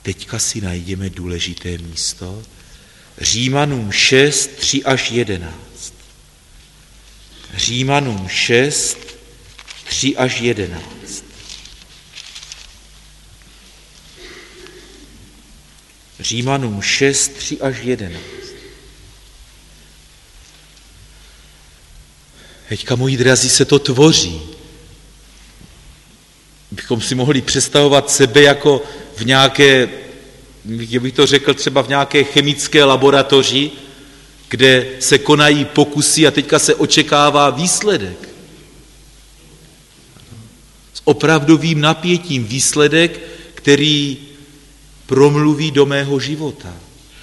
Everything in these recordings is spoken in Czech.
teďka si najdeme důležité místo. Římanům 6, 3 až 11. Římanům 6, 3 až 11. Římanům 6, 3 až 11. Teďka, moji drazí, se to tvoří. Bychom si mohli představovat sebe jako v nějaké, jak bych to řekl, třeba v nějaké chemické laboratoři, kde se konají pokusy a teďka se očekává výsledek. S opravdovým napětím výsledek, který promluví do mého života.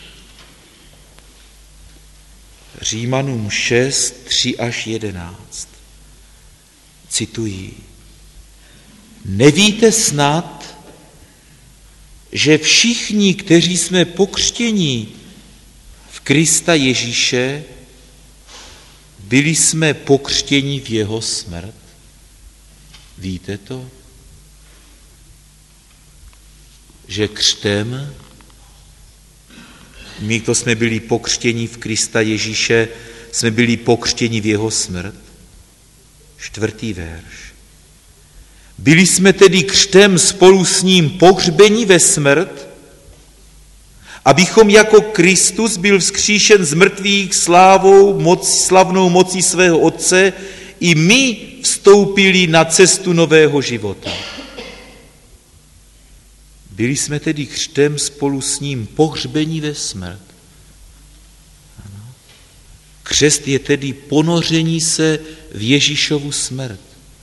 Římanům 6, 3 až 11. Cituji. Nevíte snad, že všichni, kteří jsme pokřtěni v Krista Ježíše, byli jsme pokřtěni v jeho smrt? Víte to? Že křtem, my, kdo jsme byli pokřtěni v Krista Ježíše, jsme byli pokřtěni v jeho smrt. 4. verš. Byli jsme tedy křtem spolu s ním pohřbeni ve smrt, abychom jako Kristus byl vzkříšen z mrtvých slavnou mocí svého Otce, i my vstoupili na cestu nového života. Byli jsme tedy křtem spolu s ním pohřbeni ve smrt. Ano. Křest je tedy ponoření se v Ježíšovu smrt.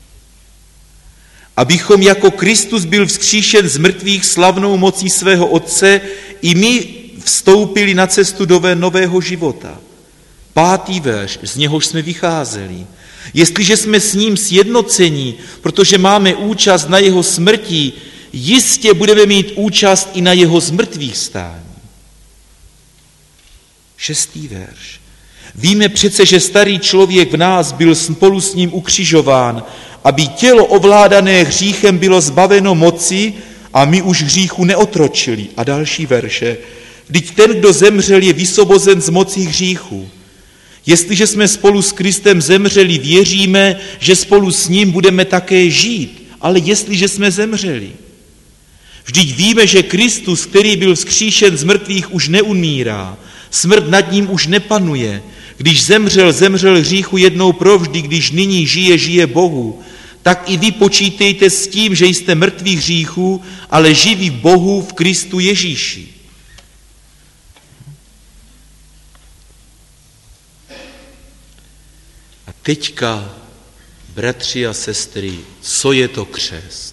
Abychom jako Kristus byl vzkříšen z mrtvých slavnou mocí svého Otce, i my vstoupili na cestu do nového života. 5. verš, z něhož jsme vycházeli. Jestliže jsme s ním sjednoceni, protože máme účast na jeho smrti, jistě budeme mít účast i na jeho zmrtvých stání. 6. verš. Víme přece, že starý člověk v nás byl spolu s ním ukřižován, aby tělo ovládané hříchem bylo zbaveno moci a my už hříchu neotročili. A další verše. Vždyť ten, kdo zemřel, je vysvobozen z moci hříchu. Jestliže jsme spolu s Kristem zemřeli, věříme, že spolu s ním budeme také žít. Ale jestliže jsme zemřeli, vždyť víme, že Kristus, který byl vzkříšen z mrtvých, už neumírá. Smrt nad ním už nepanuje. Když zemřel hříchu jednou provždy, když nyní žije Bohu. Tak i vy počítejte s tím, že jste mrtví hříchu, ale živí Bohu v Kristu Ježíši. A teďka, bratři a sestry, co je to křest?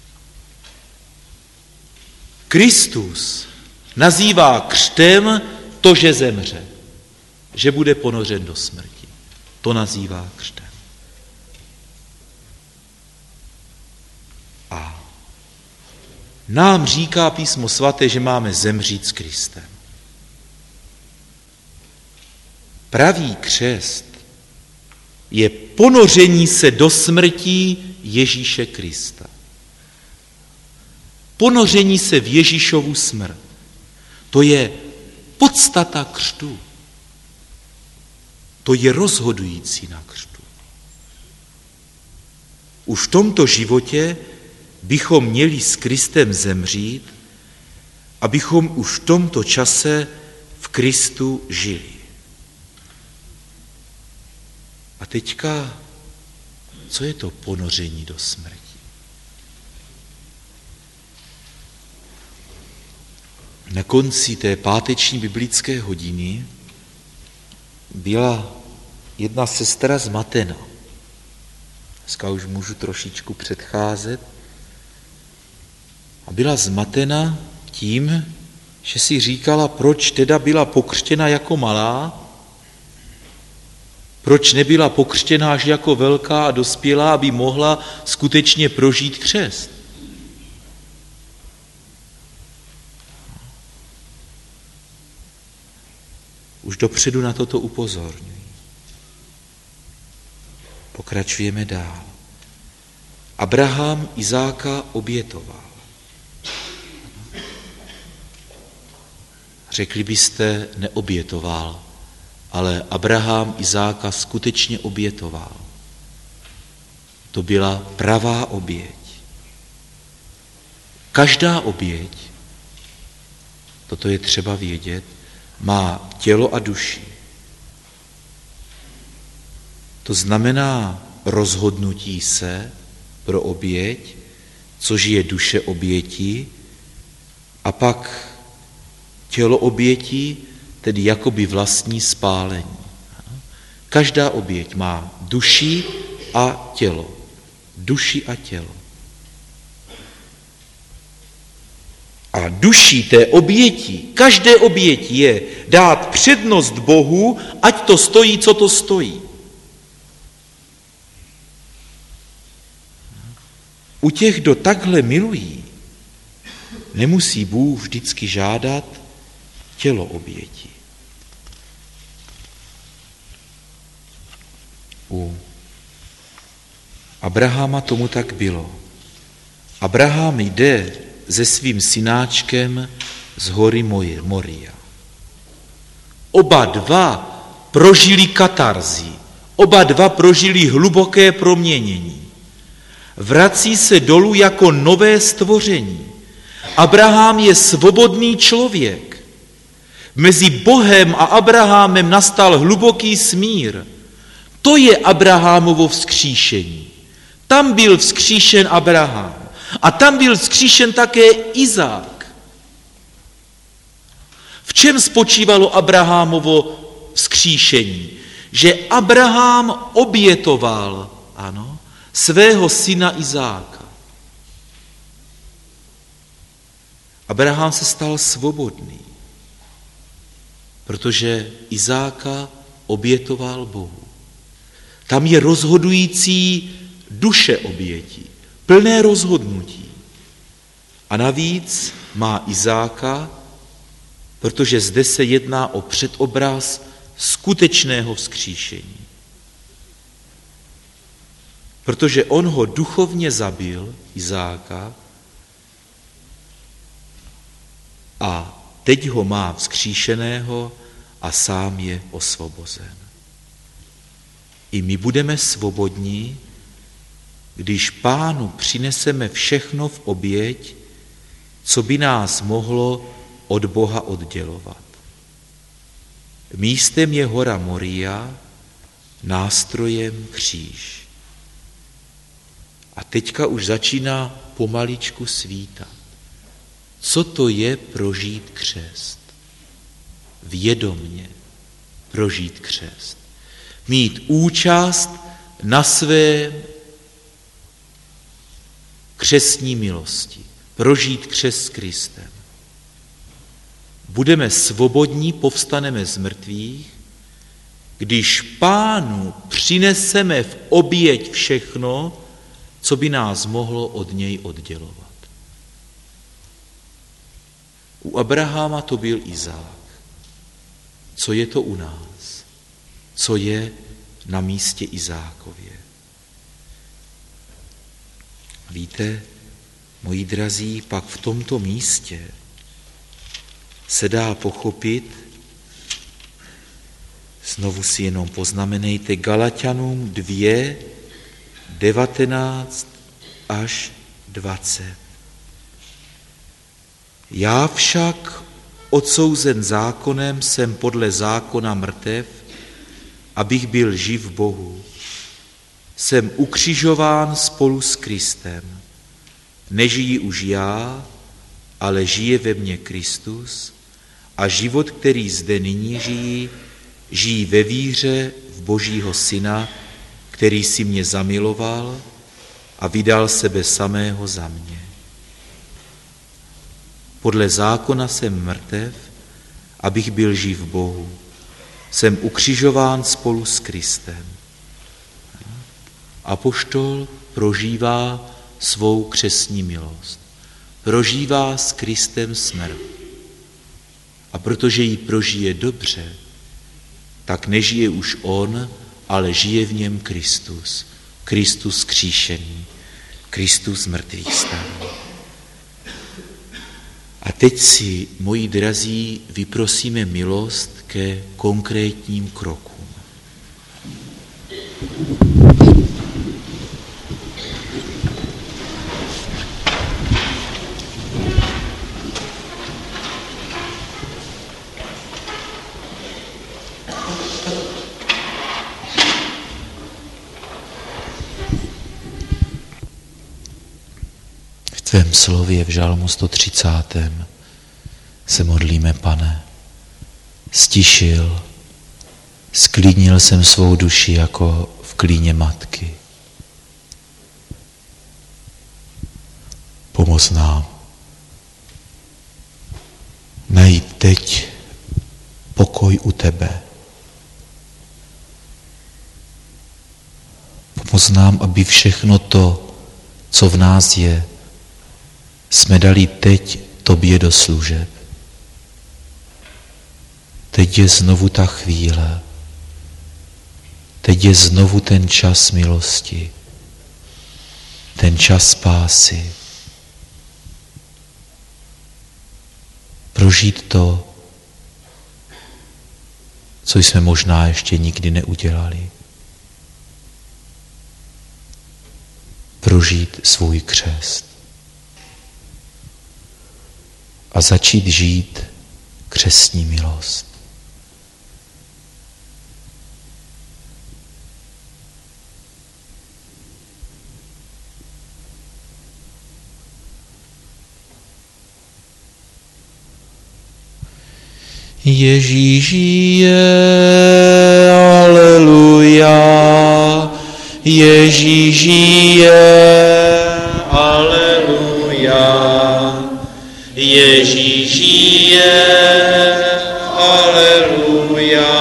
Kristus nazývá křtem to, že zemře, že bude ponořen do smrti. To nazývá křtem. A nám říká Písmo svaté, že máme zemřít s Kristem. Pravý křest je ponoření se do smrti Ježíše Krista. Ponoření se v Ježíšovu smrt. To je podstata křtu. To je rozhodující na křtu. Už v tomto životě bychom měli s Kristem zemřít, abychom už v tomto čase v Kristu žili. A teďka, co je to ponoření do smrti? Na konci té páteční biblické hodiny byla jedna sestra zmatena. Dneska už můžu trošičku předcházet. A byla zmatena tím, že si říkala, proč teda byla pokřtěna jako malá, proč nebyla pokřtěna až jako velká a dospělá, aby mohla skutečně prožít křest. Už dopředu na toto upozorňuji. Pokračujeme dál. Abraham Izáka obětoval. řekli byste, neobětoval, ale Abraham Izáka skutečně obětoval. To byla pravá oběť. Každá oběť, toto je třeba vědět, má tělo a duši. To znamená rozhodnutí se pro oběť, což je duše oběti, a pak tělo oběti, tedy jakoby vlastní spálení. Každá oběť má duši a tělo. Duši a tělo. A duší té oběti, každé oběti je dát přednost Bohu, ať to stojí, co to stojí. U těch, kdo takhle milují, nemusí Bůh vždycky žádat tělo oběti. U Abrahama tomu tak bylo. Abraham jde se svým synáčkem z hory Moria. Oba dva prožili katarzi, oba dva prožili hluboké proměnění. Vrací se dolů jako nové stvoření. Abraham je svobodný člověk. Mezi Bohem a Abrahamem nastal hluboký smír. To je Abrahamovo vzkříšení. Tam byl vzkříšen Abraham. A tam byl vzkříšen také Izák. V čem spočívalo Abrahamovo vzkříšení? Že Abraham obětoval, ano, svého syna Izáka. Abraham se stal svobodný, protože Izáka obětoval Bohu. Tam je rozhodující duše oběti, plné rozhodnutí. A navíc má Izáka, protože zde se jedná o předobraz skutečného vzkříšení. Protože on ho duchovně zabil, Izáka, a teď ho má vzkříšeného a sám je osvobozen. I my budeme svobodní, když Pánu přineseme všechno v oběť, co by nás mohlo od Boha oddělovat. Místem je hora Moria, nástrojem kříž. A teďka už začíná pomaličku svítat. Co to je prožít křest? Vědomně prožít křest. Mít účast na své křestní milosti. Prožít křest s Kristem. Budeme svobodní, povstaneme z mrtvých, když Pánu přineseme v oběť všechno, co by nás mohlo od něj oddělovat. U Abrahama to byl Izák. Co je to u nás? Co je na místě Izákově? Víte, moji drazí, pak v tomto místě se dá pochopit, znovu si jenom poznamenejte, Galatianům 2, 19 až 20. Já však, odsouzen zákonem, jsem podle zákona mrtev, abych byl živ Bohu. Jsem ukřižován spolu s Kristem. Nežijí už já, ale žije ve mně Kristus a život, který zde nyní žijí ve víře v Božího Syna, který si mě zamiloval a vydal sebe samého za mě. Podle zákona jsem mrtev, abych byl živ Bohu. Jsem ukřižován spolu s Kristem. Apoštol prožívá svou křestní milost. Prožívá s Kristem smrt. A protože ji prožije dobře, tak nežije už on, ale žije v něm Kristus. Kristus kříšený. Kristus mrtvých vstal. A teď si, moji drazí, vyprosíme milost ke konkrétním krokům. V tvém slově v žalmu 130. se modlíme, Pane. Stišil, sklidnil jsem svou duši jako v klíně matky. Pomoz nám najít teď pokoj u tebe. Pomoz nám, aby všechno to, co v nás je, jsme dali teď tobě do služeb. Teď je znovu ta chvíle. Teď je znovu ten čas milosti. Ten čas spásy. Prožít to, co jsme možná ještě nikdy neudělali. Prožít svůj křest. A začít žít křestní milost. Ježíš žije, aleluja. Ježíš žije, aleluja. Ježíš žije, aleluja.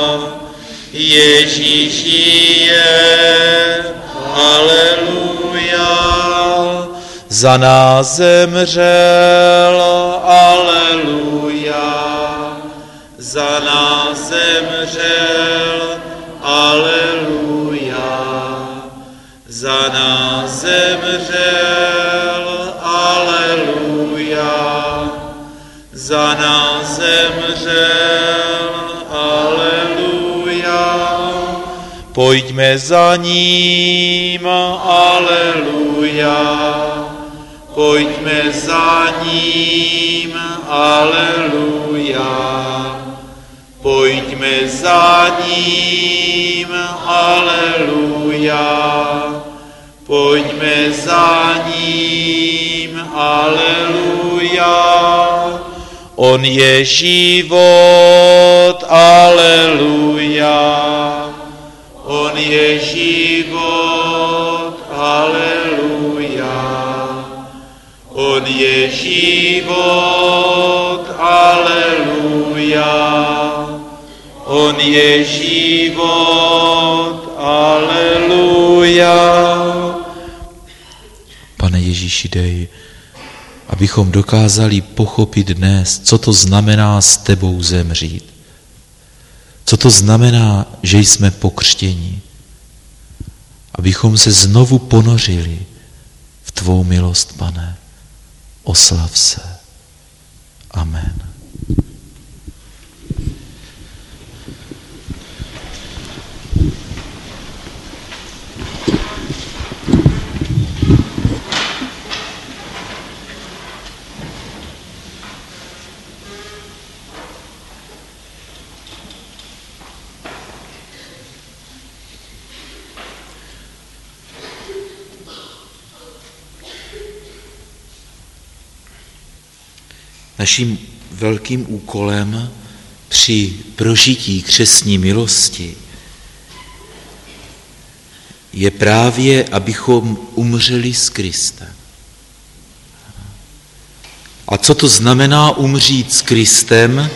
Ježíš žije, aleluja. Za nás zemřel, aleluja. Za nás zemřel, aleluja. Za nás zemřel, aleluja. Za nás zemřel, aleluja. Pojďme za ním, aleluja. Pojďme za ním, aleluja. Pojďme za ním, aleluja. Pojďme za ním, aleluja. On je život, aleluja. On je život, aleluja. On je život, aleluja. On je život, aleluja. Pane Ježíši, dej, abychom dokázali pochopit dnes, co to znamená s tebou zemřít. Co to znamená, že jsme pokřtěni. Abychom se znovu ponořili v tvou milost, Pane. Oslav se. Amen. Naším velkým úkolem při prožití křestní milosti je právě, abychom umřeli s Kristem. A co to znamená umřít s Kristem?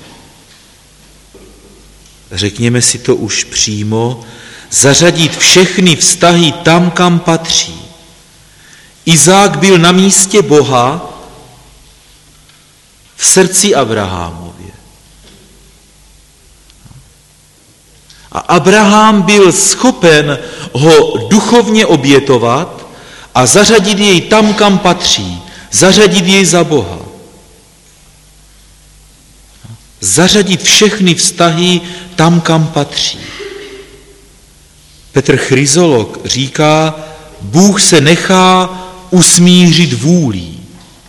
Řekněme si to už přímo, zařadit všechny vztahy tam, kam patří. Izák byl na místě Boha v srdci Abrahamově. A Abraham byl schopen ho duchovně obětovat a zařadit jej tam, kam patří, zařadit jej za Boha. Zařadit všechny vztahy tam, kam patří. Petr Chryzolog říká, Bůh se nechá usmířit vůlí.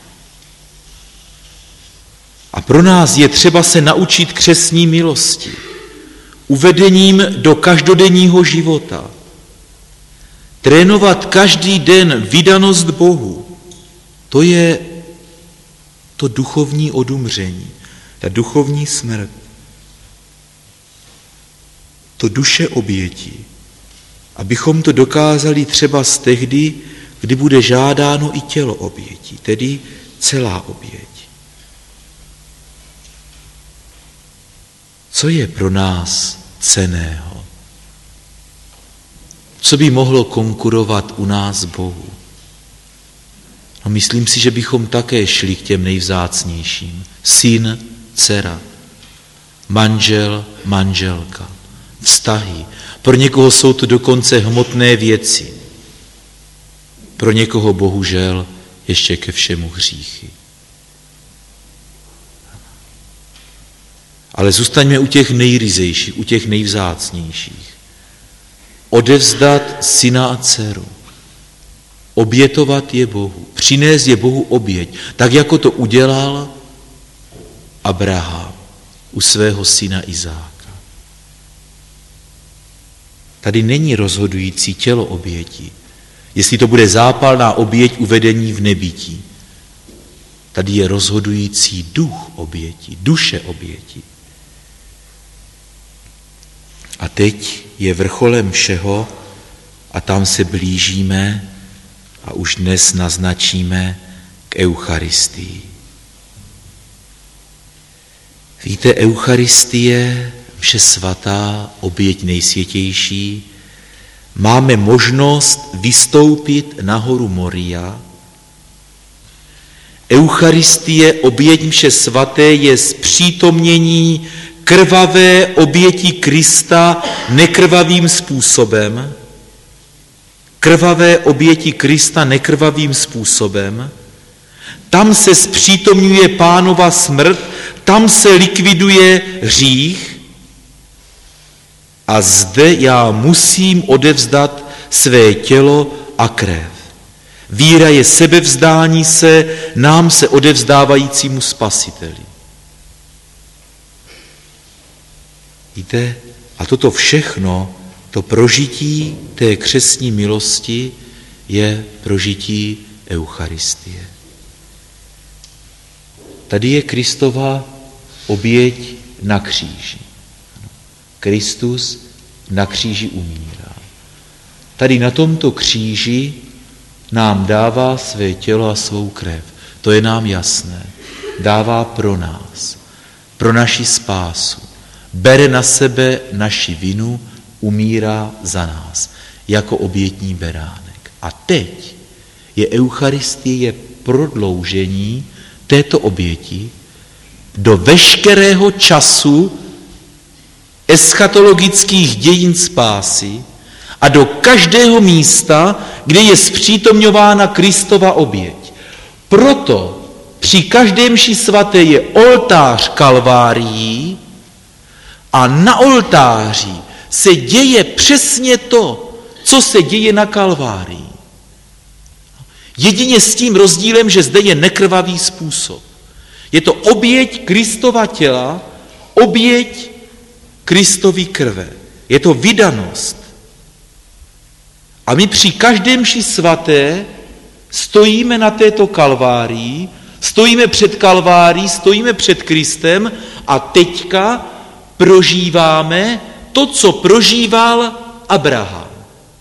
A pro nás je třeba se naučit křestní milosti, uvedením do každodenního života. Trénovat každý den vydanost Bohu, to je to duchovní odumření, ta duchovní smrt, to duše oběti, abychom to dokázali třeba z tehdy, kdy bude žádáno i tělo oběti, tedy celá oběť. Co je pro nás cenného? Co by mohlo konkurovat u nás Bohu? No, myslím si, že bychom také šli k těm nejvzácnějším. Syn, dcera, manžel, manželka, vztahy. Pro někoho jsou to dokonce hmotné věci. Pro někoho bohužel ještě ke všemu hříchy. Ale zůstaňme u těch nejryzejších, u těch nejvzácnějších. Odevzdat syna a dceru. Obětovat je Bohu. Přinést je Bohu oběť. Tak, jako to udělal Abraham u svého syna Izáka. Tady není rozhodující tělo oběti. Jestli to bude zápalná oběť uvedení v nebytí. Tady je rozhodující duch oběti, duše oběti. A teď je vrcholem všeho a tam se blížíme a už dnes naznačíme k Eucharistii. Víte, Eucharistie, mše svatá, oběť nejsvětější, máme možnost vystoupit na horu Moria. Eucharistie, oběť mše svaté, je zpřítomnění krvavé oběti Krista nekrvavým způsobem. Krvavé oběti Krista nekrvavým způsobem. Tam se zpřítomňuje Pánova smrt, tam se likviduje hřích a zde já musím odevzdat své tělo a krev. Víra je sebevzdání se nám se odevzdávajícímu Spasiteli. Víte, a toto všechno, to prožití té křestní milosti je prožití Eucharistie. Tady je Kristova oběť na kříži. Kristus na kříži umírá. Tady na tomto kříži nám dává své tělo a svou krev. To je nám jasné. Dává pro nás, pro naši spásu. Bere na sebe naši vinu, umírá za nás, jako obětní beránek. A teď je Eucharistie prodloužení této oběti do veškerého času eschatologických dějin spásy a do každého místa, kde je zpřítomňována Kristova oběť. Proto při každém mši svaté je oltář Kalvárií a na oltáři se děje přesně to, co se děje na Kalvárii. Jedině s tím rozdílem, že zde je nekrvavý způsob. Je to oběť Kristova těla, oběť Kristovy krve. Je to vydanost. A my při každém mši svaté stojíme na této Kalvárii, stojíme před Kalvárií, stojíme před Kristem a teďka prožíváme to, co prožíval Abraham.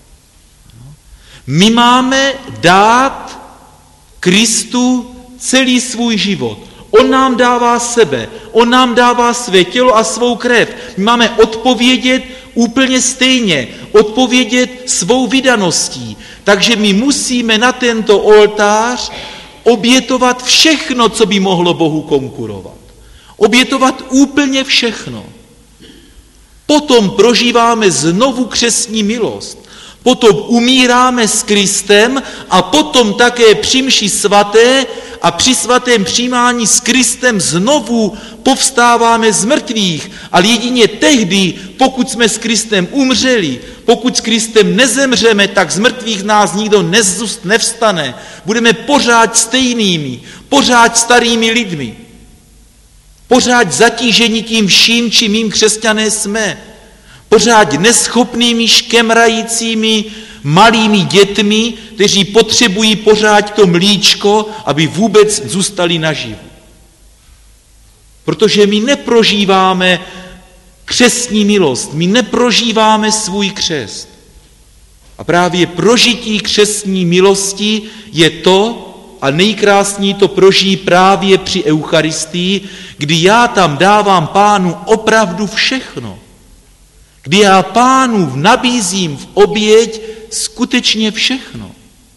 My máme dát Kristu celý svůj život. On nám dává sebe, on nám dává své tělo a svou krev. My máme odpovědět úplně stejně, odpovědět svou vydaností. Takže my musíme na tento oltář obětovat všechno, co by mohlo Bohu konkurovat. Obětovat úplně všechno. Potom prožíváme znovu křestní milost. potom umíráme s Kristem a potom také při mši svaté a při svatém přijímání s Kristem znovu povstáváme z mrtvých. Ale jedině tehdy, pokud jsme s Kristem umřeli, pokud s Kristem nezemřeme, tak z mrtvých nás nikdo nevstane. Budeme pořád stejnými, pořád starými lidmi. Pořád zatíženi tím vším, čím mým křesťané jsme. Pořád neschopnými, škemrajícími, malými dětmi, kteří potřebují pořád to mlíčko, aby vůbec zůstali naživu. Protože my neprožíváme křestní milost, my neprožíváme svůj křest. A právě prožití křestní milosti je to, a nejkrásněji to prožijí právě při Eucharistii, kdy já tam dávám Pánu opravdu všechno. Kdy já Pánu nabízím v oběť skutečně všechno.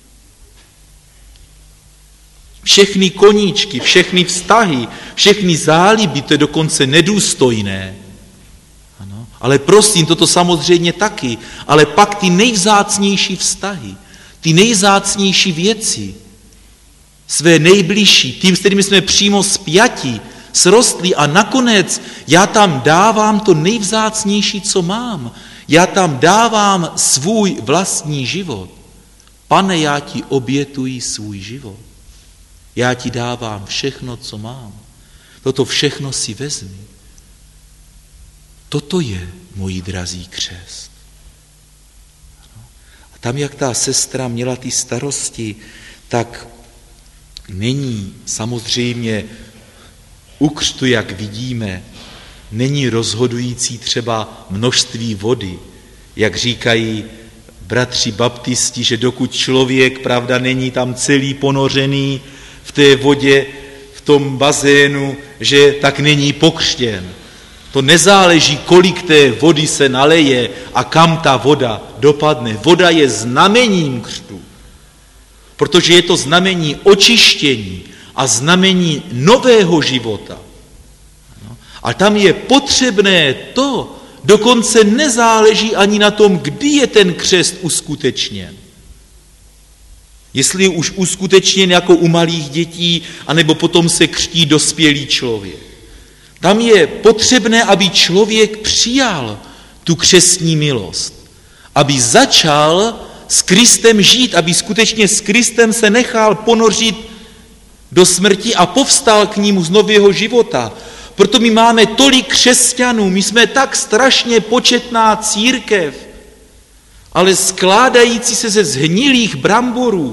Všechny koníčky, všechny vztahy, všechny záliby, to je dokonce nedůstojné. Ano. Ale prosím, toto samozřejmě taky, ale pak ty nejvzácnější vztahy, ty nejvzácnější věci, své nejbližší, tím, s kterými jsme přímo spjati, srostlí a nakonec já tam dávám to nejvzácnější, co mám. Já tam dávám svůj vlastní život. Pane, já ti obětuji svůj život. Já ti dávám všechno, co mám. Toto všechno si vezmi. Toto je, moji drazí, křest. A tam, jak ta sestra měla ty starosti, tak není samozřejmě u křtu, jak vidíme, není rozhodující třeba množství vody, jak říkají bratři baptisti, že dokud člověk, pravda, není tam celý ponořený v té vodě, v tom bazénu, že tak není pokřtěn. To nezáleží, kolik té vody se naleje a kam ta voda dopadne. Voda je znamením křtu, protože je to znamení očištění a znamení nového života. A tam je potřebné to, dokonce nezáleží ani na tom, kdy je ten křest uskutečněn. Jestli je už uskutečněn jako u malých dětí, anebo potom se křtí dospělý člověk. Tam je potřebné, aby člověk přijal tu křestní milost, aby začal s Kristem žít, aby skutečně s Kristem se nechal ponořit do smrti a povstal k nímu z nového života. Proto my máme tolik křesťanů, my jsme tak strašně početná církev, ale skládající se ze zhnilých bramborů.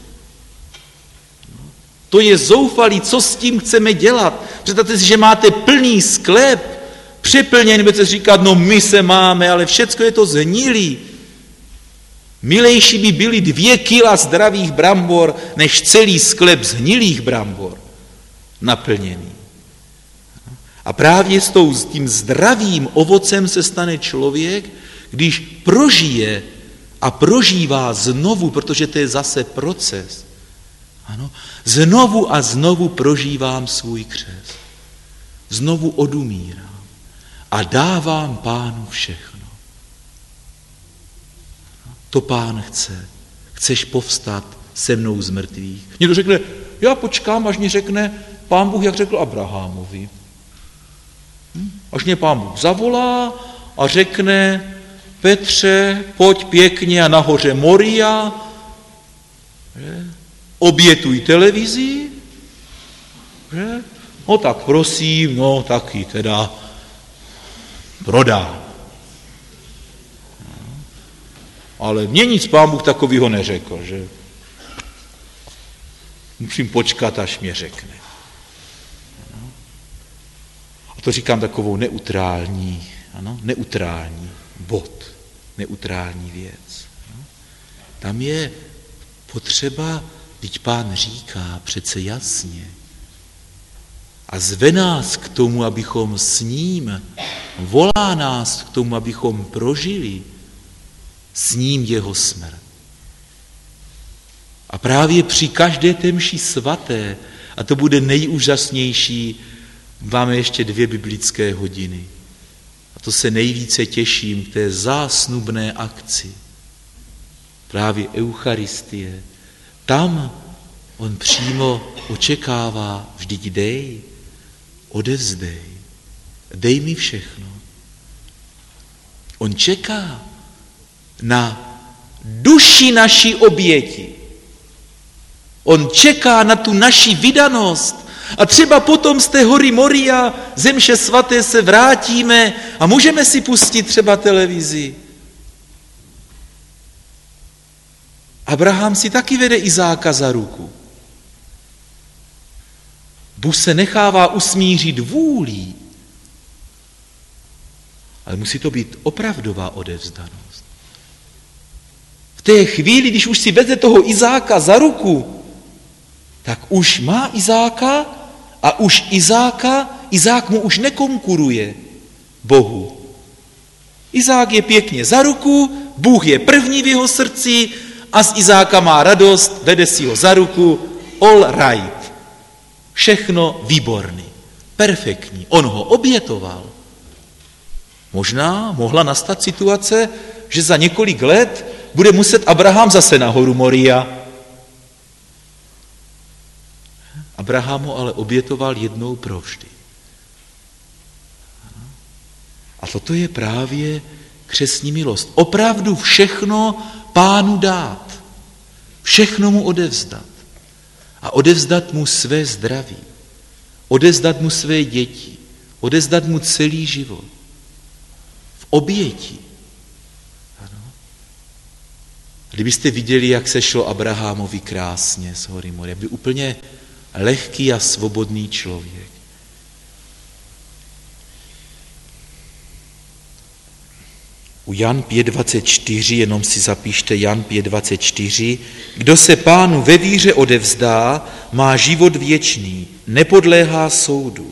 To je zoufalý, co s tím chceme dělat. Představte si, že máte plný sklep, přeplněný, budete říkat, no my se máme, ale všecko je to zhnilý. Milejší by byly 2 kila zdravých brambor, než celý sklep zhnilých brambor naplněný. A právě s tím zdravým ovocem se stane člověk, když prožije a prožívá znovu, protože to je zase proces. Ano, znovu a znovu prožívám svůj křest. Znovu odumírám a dávám Pánu všechno. To Pán chce. Chceš povstat se mnou z mrtvých. Někdo řekne, já počkám, až mě řekne Pán Bůh, jak řekl Abrahamovi. Až mě Pán Bůh zavolá a řekne, Petře, pojď pěkně a nahoře Moria, obětuj televizi, že? No tak prosím, no taky teda prodá. Ale mně nic Pán Bůh takovýho neřekl, že? Musím počkat, až mě řekne. A to říkám takovou neutrální bod, neutrální věc. Tam je potřeba, vždyť Pán říká přece jasně, a zve nás k tomu, abychom s ním, volá nás k tomu, abychom prožili s ním jeho smrt. A právě při každé té mši svaté, a to bude nejúžasnější, máme ještě 2 biblické hodiny. A to se nejvíce těším k té zásnubné akci. právě Eucharistie. Tam on přímo očekává, vždyť dej, odevzdej, dej mi všechno. On čeká na duši naší oběti. On čeká na tu naši vydanost. A třeba potom z té hory Moria, ze mše svaté se vrátíme a můžeme si pustit třeba televizi. Abraham si taky vede Izáka za ruku. Bůh se nechává usmířit vůlí, ale musí to být opravdová odevzdanost. V té chvíli, když už si vede toho Izáka za ruku, tak už má Izáka a už Izák mu už nekonkuruje Bohu. Izák je pěkně za ruku, Bůh je první v jeho srdci a z Izáka má radost, vede si ho za ruku, all right. Všechno výborný, perfektní. On ho obětoval. Možná mohla nastat situace, že za několik let bude muset Abraham zase na horu Moria. Abraham ho ale obětoval jednou provždy. A toto je právě křestní milost. Opravdu všechno Pánu dát. Všechno mu odevzdat. A odevzdat mu své zdraví. Odevzdat mu své děti. Odevzdat mu celý život. V oběti. Ano. Kdybyste viděli, jak se šlo Abrahamovi krásně z hory Moria, byl úplně lehký a svobodný člověk. U Jan 5.24, jenom si zapište Jan 5.24, kdo se Pánu ve víře odevzdá, má život věčný, nepodléhá soudu.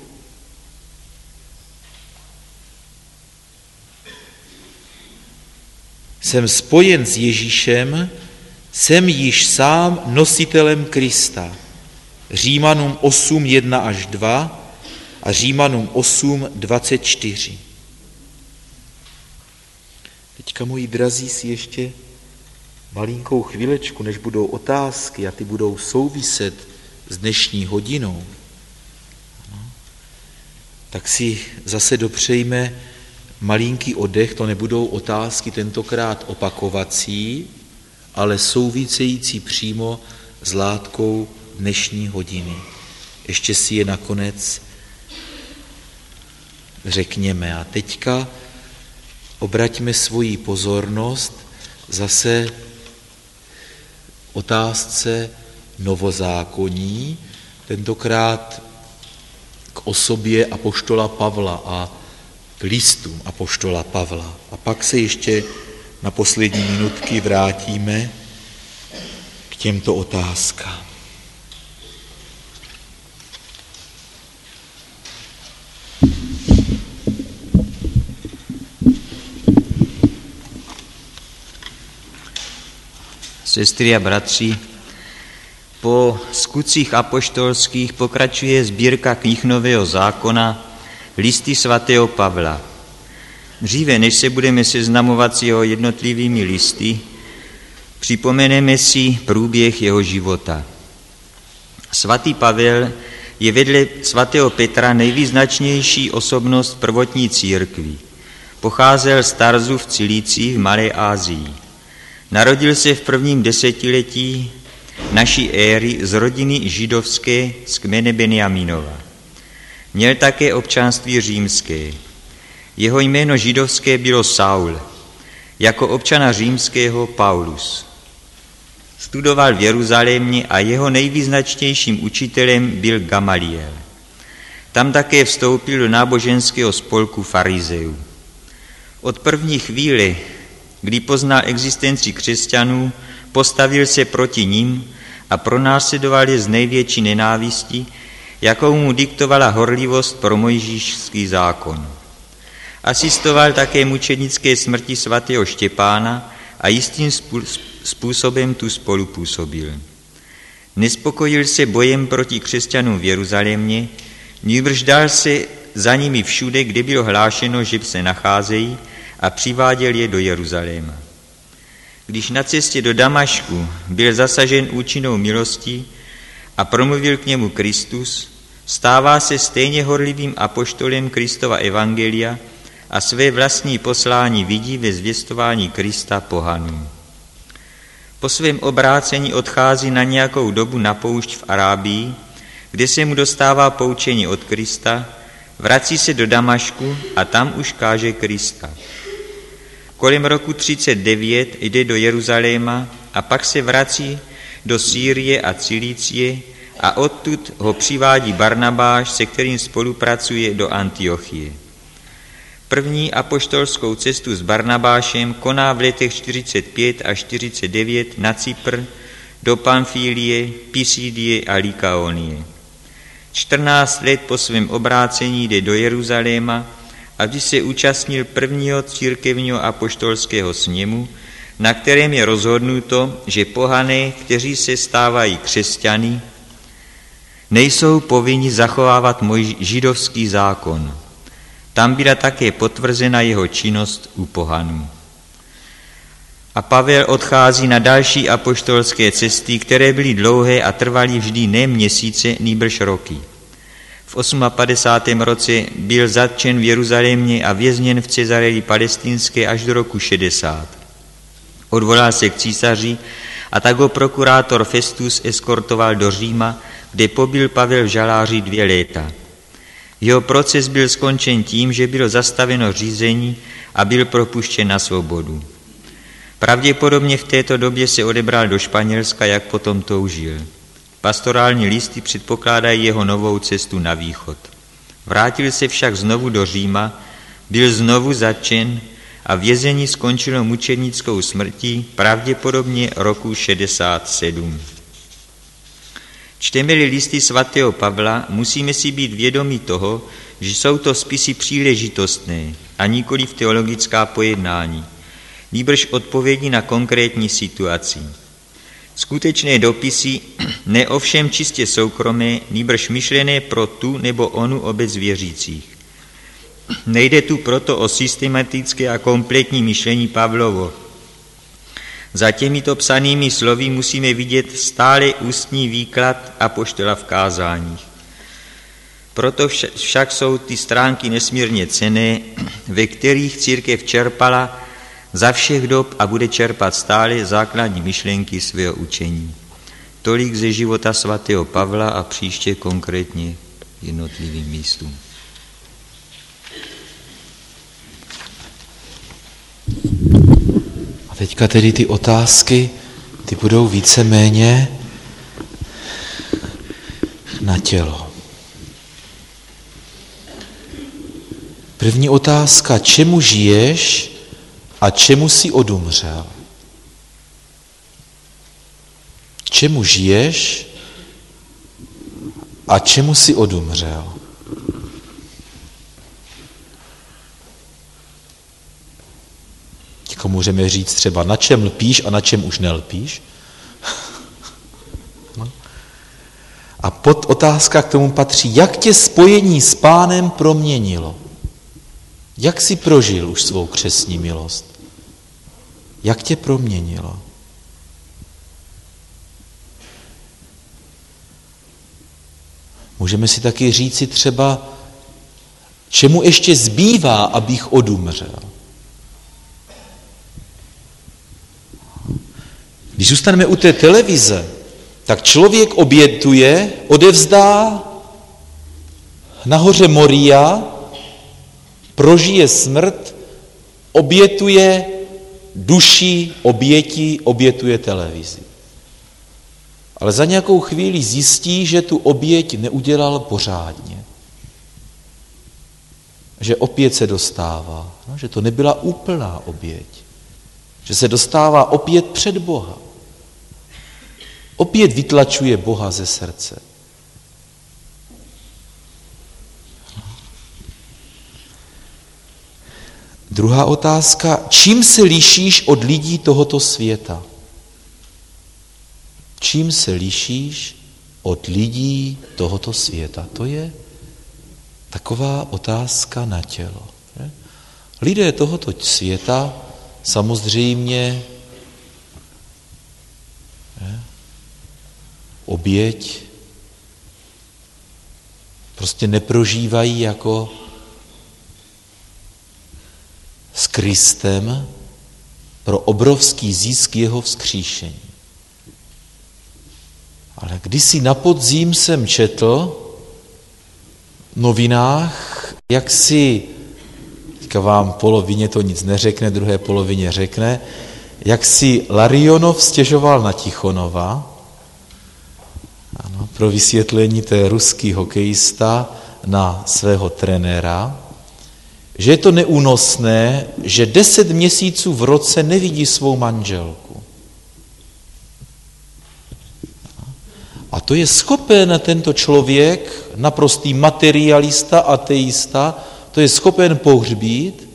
Jsem spojen s Ježíšem, jsem již sám nositelem Krista. Římanům 8.1-2 a Římanům 8.24. Teďka, moji drazí, si ještě malinkou chvílečku, než budou otázky a ty budou souviset s dnešní hodinou, tak si zase dopřejme malinký oddech, to nebudou otázky tentokrát opakovací, ale související přímo s látkou dnešní hodiny. Ještě si je nakonec řekněme. A teďka obraťme svoji pozornost zase otázce novozákonní, tentokrát k osobě apoštola Pavla a k listům apoštola Pavla. A pak se ještě na poslední minutky vrátíme k těmto otázkám. Sestry a bratři, po skutcích apoštolských pokračuje sbírka knih Nového zákona, listy svatého Pavla. Dříve, než se budeme seznamovat s jeho jednotlivými listy, připomeneme si průběh jeho života. Svatý Pavel je vedle svatého Petra nejvýznačnější osobnost prvotní církvi. Pocházel z Tarzu v Cilícii v Malé Asii. Narodil se v prvním desetiletí naší éry z rodiny židovské z kmene Benjamínova. Měl také občanství římské. Jeho jméno židovské bylo Saul, jako občana římského Paulus. Studoval v Jeruzalémě a jeho nejvýznačnějším učitelem byl Gamaliel. Tam také vstoupil do náboženského spolku farizeů. Od první chvíle, kdy poznal existenci křesťanů, postavil se proti nim a pronásledoval je z největší nenávisti, jakou mu diktovala horlivost pro mojžíšský zákon. Asistoval také mučenické smrti svatého Štěpána a jistým způsobem tu spolupůsobil. Nespokojil se bojem proti křesťanům v Jeruzalémě, nýbrž dal se za nimi všude, kde bylo hlášeno, že se nacházejí, a přiváděl je do Jeruzaléma. když na cestě do Damašku byl zasažen účinnou milostí a promluvil k němu Kristus, stává se stejně horlivým apoštolem Kristova evangelia a své vlastní poslání vidí ve zvěstování Krista pohanům. Po svém obrácení odchází na nějakou dobu na poušť v Arábii, kde se mu dostává poučení od Krista, vrací se do Damašku a tam už káže Krista. Kolem roku 39 jde do Jeruzaléma a pak se vrací do Sýrie a Cilície a odtud ho přivádí Barnabáš, se kterým spolupracuje, do Antiochie. První apoštolskou cestu s Barnabášem koná v letech 45 a 49 na Cypr, do Pamfílie, Pisidie a Likaonie. 14 let po svém obrácení jde do Jeruzaléma, aby se účastnil prvního církevního apoštolského sněmu, na kterém je rozhodnuto, že pohané, kteří se stávají křesťany, nejsou povinni zachovávat židovský zákon. Tam byla také potvrzena jeho činnost u pohanů. A Pavel odchází na další apoštolské cesty, které byly dlouhé a trvaly vždy ne měsíce, nýbrž roky. V 58. roce byl zatčen v Jeruzalémě a vězněn v Cezareji palestinské až do roku 60. Odvolal se k císaři a tak ho prokurátor Festus eskortoval do Říma, kde pobyl Pavel v žaláři 2 léta. Jeho proces byl skončen tím, že bylo zastaveno řízení a byl propuštěn na svobodu. Pravděpodobně v této době se odebral do Španělska, jak potom toužil. Pastorální listy předpokládají jeho novou cestu na východ. Vrátil se však znovu do Říma, byl znovu zatčen a vězení skončilo mučednickou smrtí pravděpodobně roku 67. Čteme-li listy svatého Pavla, musíme si být vědomi toho, že jsou to spisy příležitostné a nikoli teologická pojednání, nýbrž odpovědi na konkrétní situaci. Skutečné dopisy, ne ovšem čistě soukromé, nýbrž myšlené pro tu nebo onu obec věřících. Nejde tu proto o systematické a kompletní myšlení Pavlovo. Za těmito psanými slovy musíme vidět stále ústní výklad apoštola v kázáních. Proto však jsou ty stránky nesmírně cenné, ve kterých církev čerpala za všech dob a bude čerpat stále základní myšlenky svého učení. Tolik ze života svatého Pavla a příště konkrétně jednotlivým místům. A teďka tedy ty otázky, ty budou víceméně na tělo. První otázka, čemu žiješ a čemu jsi odumřel? Čemu žiješ a čemu jsi odumřel? Komu můžeme říct třeba, na čem lpíš a na čem už nelpíš? No. A pod otázka k tomu patří, jak tě spojení s Pánem proměnilo? Jak jsi prožil už svou křestní milost? Jak tě proměnilo? Můžeme si taky říci třeba, čemu ještě zbývá, abych odumřel? Když zůstaneme u té televize, tak člověk obětuje, odevzdá nahoře Moria, prožije smrt, obětuje duši oběti, obětuje televizi. Ale za nějakou chvíli zjistí, že tu oběť neudělal pořádně. Že opět se dostává, že to nebyla úplná oběť. Že se dostává opět před Boha. Opět vytlačuje Boha ze srdce. Druhá otázka, čím se lišíš od lidí tohoto světa? Čím se lišíš od lidí tohoto světa? To je taková otázka na tělo. Lidé tohoto světa samozřejmě oběť prostě neprožívají jako s Kristem pro obrovský zisk jeho vzkříšení. Ale kdysi na podzim jsem četl v novinách, jak si, teďka vám polovině to nic neřekne, druhé polovině řekne, jak si Larionov stěžoval na Tichonova, ano, pro vysvětlení, to je ruský hokejista, na svého trenéra, že je to neúnosné, že 10 měsíců v roce nevidí svou manželku. A to je schopen tento člověk, naprostý materialista, ateista, to je schopen pohřbít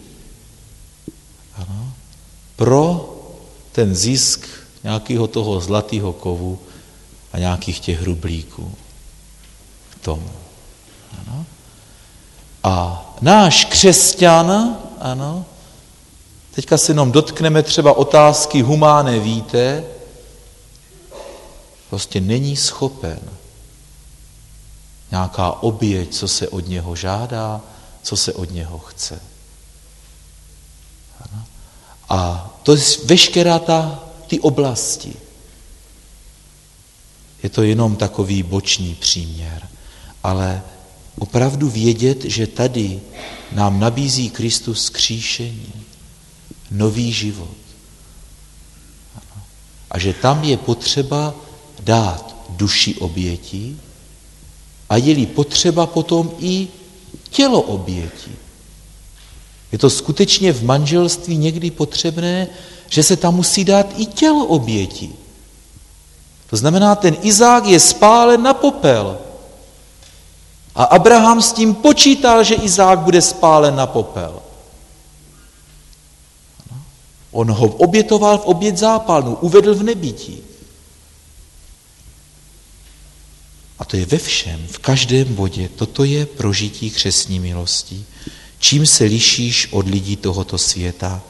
pro ten zisk nějakého toho zlatého kovu a nějakých těch rublíků k tomu. Ano. A náš křesťan, ano, teďka se jenom dotkneme třeba otázky humánné víte, prostě není schopen nějaká oběť, co se od něho žádá, co se od něho chce. Ano. A to je veškerá ty oblasti. Je to jenom takový boční příměr, ale opravdu vědět, že tady nám nabízí Kristus vzkříšení, nový život. A že tam je potřeba dát duši oběti a je-li potřeba potom i tělo oběti. Je to skutečně v manželství někdy potřebné, že se tam musí dát i tělo oběti. To znamená, ten Izák je spálen na popel. A Abraham s tím počítal, že Izák bude spálen na popel. On ho obětoval v oběť zápalnou, uvedl v nebytí. A to je ve všem, v každém bodě. Toto je prožití křestní milosti. Čím se lišíš od lidí tohoto světa?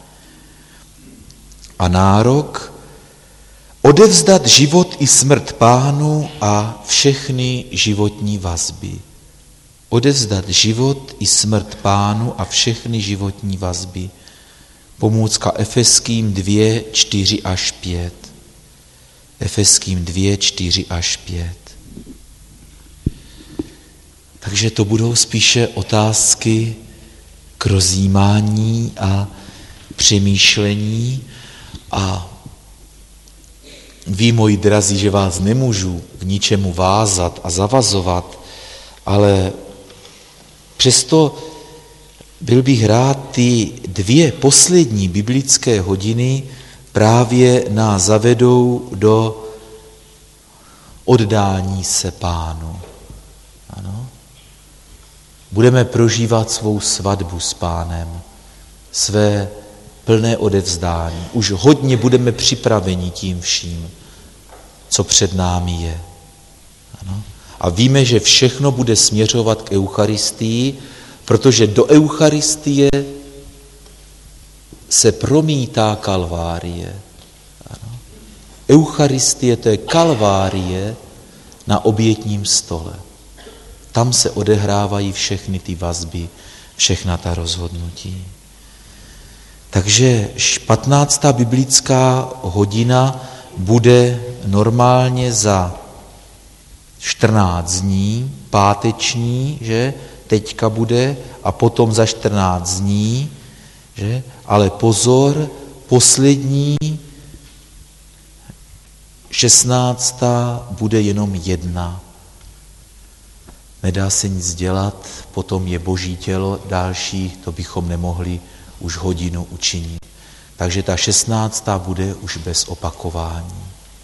A nárok odevzdat život i smrt Pánu a všechny životní vazby. Odevzdat život i smrt Pánu a všechny životní vazby. Pomůcka Efeským 2, 4 až 5. Efeským 2, 4 až 5. Takže to budou spíše otázky k rozjímání a přemýšlení a ví, moji drazí, že vás nemůžu k ničemu vázat a zavazovat, ale přesto byl bych rád ty 2 poslední biblické hodiny právě nás zavedou do oddání se Pánu. Ano. Budeme prožívat svou svatbu s Pánem, své plné odevzdání. Už hodně budeme připraveni tím vším, co před námi je. Ano. A víme, že všechno bude směřovat k Eucharistii, protože do Eucharistie se promítá kalvárie. Ano. Eucharistie to je kalvárie na obětním stole. Tam se odehrávají všechny ty vazby, všechna ta rozhodnutí. Takže 15. biblická hodina bude normálně za 14 dní, páteční, že? Teďka bude a potom za 14 dní, že? Ale pozor, poslední 16. bude jenom 1. Nedá se nic dělat, potom je Boží tělo, další, to bychom nemohli už hodinu učinit. Takže ta 16. bude už bez opakování.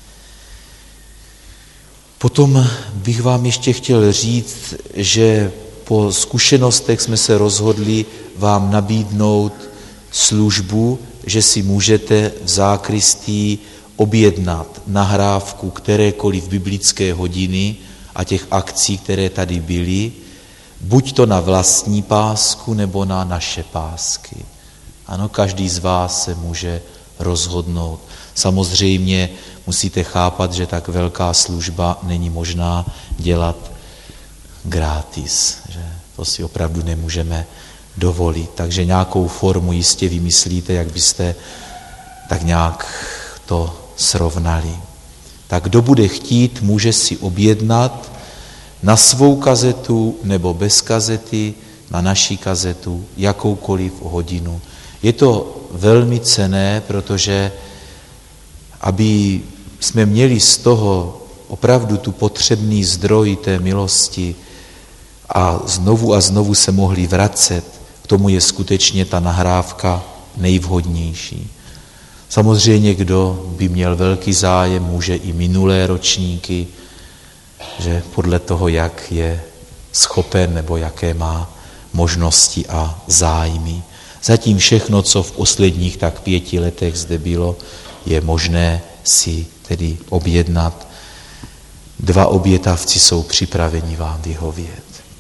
Potom bych vám ještě chtěl říct, že po zkušenostech jsme se rozhodli vám nabídnout službu, že si můžete v zákristii objednat nahrávku kterékoliv biblické hodiny a těch akcí, které tady byly, buď to na vlastní pásku, nebo na naše pásky. Ano, každý z vás se může rozhodnout. Samozřejmě musíte chápat, že tak velká služba není možná dělat gratis, že to si opravdu nemůžeme dovolit. Takže nějakou formu jistě vymyslíte, jak byste tak nějak to srovnali. Tak kdo bude chtít, může si objednat na svou kazetu nebo bez kazety, na naší kazetu, jakoukoliv hodinu. Je to velmi cenné, protože aby jsme měli z toho opravdu tu potřebný zdroj té milosti a znovu se mohli vracet, k tomu je skutečně ta nahrávka nejvhodnější. Samozřejmě, kdo by měl velký zájem, může i minulé ročníky, že podle toho, jak je schopen nebo jaké má možnosti a zájmy. Zatím všechno, co v posledních tak 5 letech zde bylo, je možné si tedy objednat. 2 obětavci jsou připraveni vám vyhovět.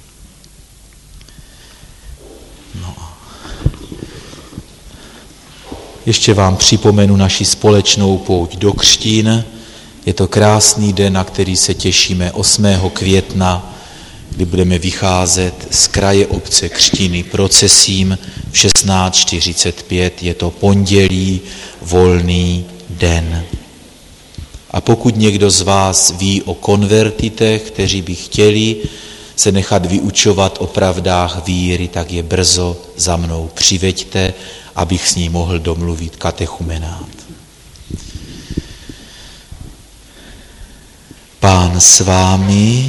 No. Ještě vám připomenu naši společnou pouť do Křtín. Je to krásný den, na který se těšíme 8. května, kdy budeme vycházet z kraje obce Křtiny procesím v 16:45. Je to pondělí, volný den. A pokud někdo z vás ví o konvertitech, kteří by chtěli se nechat vyučovat o pravdách víry, tak je brzo za mnou přiveďte, abych s ní mohl domluvit katechumenát. Pán s vámi.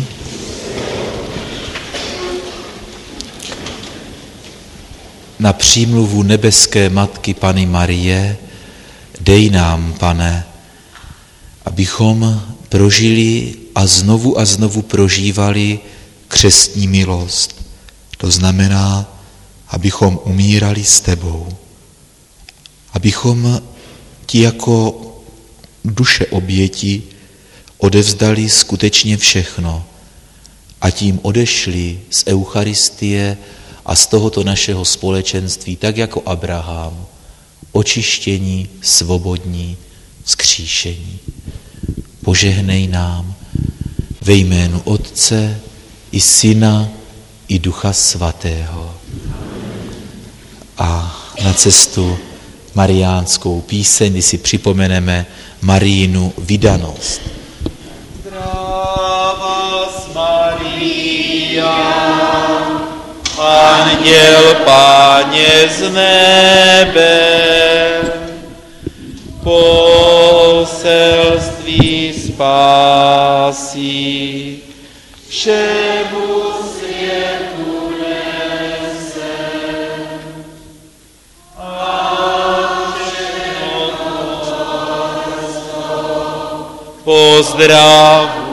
Na přímluvu nebeské Matky Panny Marie dej nám, Pane, abychom prožili a znovu prožívali křestní milost. To znamená, abychom umírali s tebou. Abychom ti jako duše oběti odevzdali skutečně všechno a tím odešli z Eucharistie a z tohoto našeho společenství, tak jako Abraham, očištění, svobodní, vzkříšení. Požehnej nám ve jménu Otce i Syna i Ducha Svatého. A na cestu mariánskou píseň, kdy si připomeneme Marijinu vydanost. Zdravás Maria, Anděl Páně z nebe, poselství spásy všemu světu nese. A všechno pozdrav